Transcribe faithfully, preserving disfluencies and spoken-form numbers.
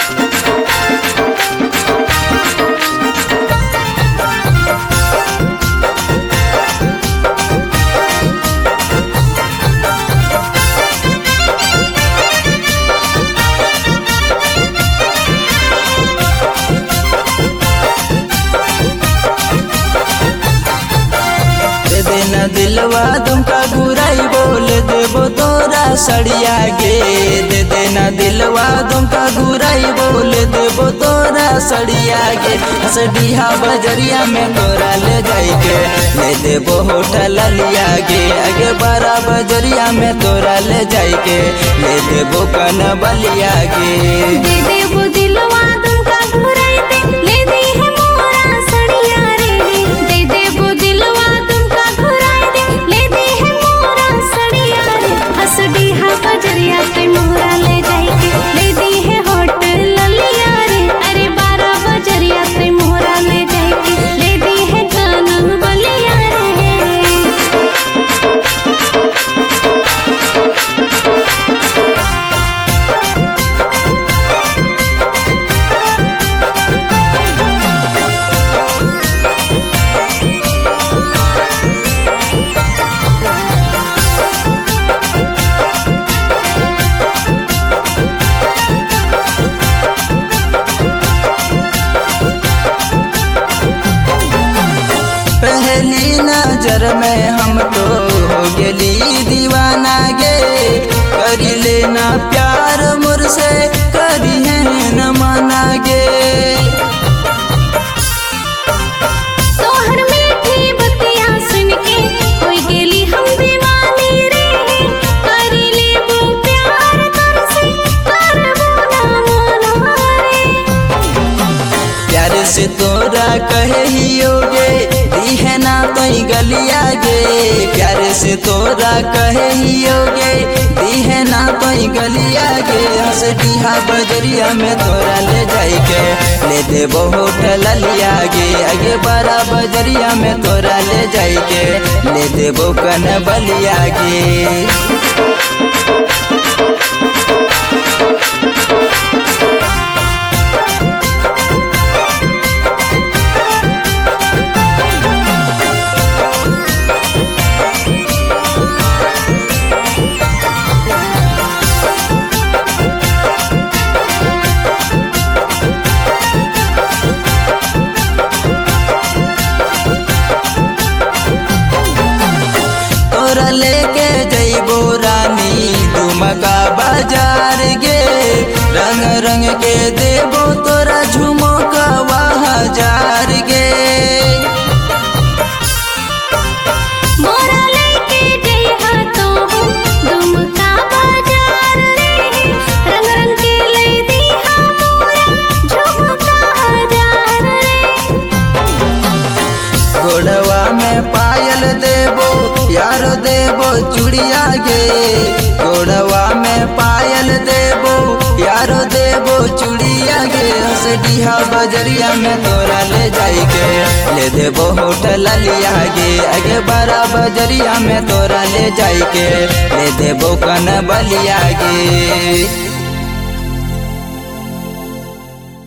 देना दिलवा तुमका बुराई बोल देबो तोरा सड़िया गे। दे देना दिलवा तुमका बुराई बोल देबो तोरा सड़िया गे। हसडिहा बजरिया में तोरा ले जाइके ले देबो होटल लिया गे। आगे बारा बजरिया में तोरा ले जाइके ले देबो कन बलिया गे। दे देबो दिलवा तुमका बुराई दे ले दी है मोरा सड़िया रे। दे देबो दिलवा तुमका बुराई दे ले दी है मोरा सड़िया रे। हसडिहा बजरिया पे मोरा ले जाइके ले दी है होटल लिया रे। अरे बारह बजरिया पे मोरा ले जाइके ले दी है कन बलिया रे। पहली नजर में हम तो हो गेली दीवाना गे। करी लेना प्यार मुझसे करी है न माना गे। तोहर मीठी बतिया सुन के होई गेली हम दीवानी रे। करी लेबो प्यार तोरसे करबो ना मोना रे। प्यार से तोरा कहे हियोगे दी है ना तोई गलिया गे। प्यार से तोरा कहे हियोगे दी है ना तोई गलिया गे। हसडिहा बजरिया में तोरा ले जाइके ले देबो होटल लिया गे। आगे बारा बजरिया में तोरा ले जाइके ले देबो कन बलिया गे। तोरा लेके जइबो रानी दुमका बाजार गे। रंग रंग के देबो तोरा झुमका हजार गे। मोरा लेके जइहा तो दुमका बाजार रे। रंग रंग के ले दीहा मोरा झुमका हजार रे। गोड़वा में पायल देबो यार देबो चूड़िया गे। गोड़वा में पायल देबो यारो देबो चूड़िया गे। हसडिहा बजरिया में तोरा ले जाइके ले देबो होटल लिया गे। आगे बारा बजरिया में तोरा ले जाइके ले देबो कन बलिया गे।